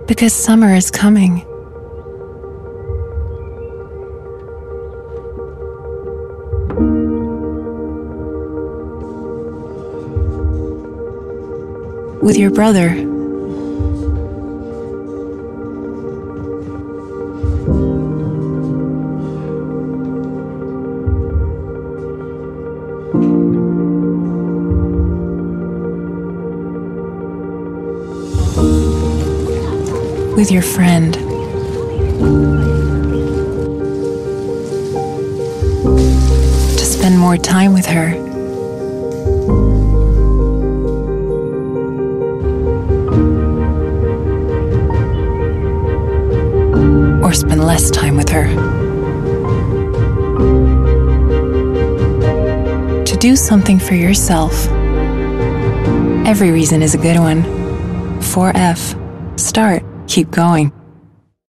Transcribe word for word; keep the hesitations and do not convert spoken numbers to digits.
because summer is coming. With your brother. With your friend. To spend more time with her. Or spend less time with her. To do something for yourself. Every reason is a good one. four F. Start. Keep going.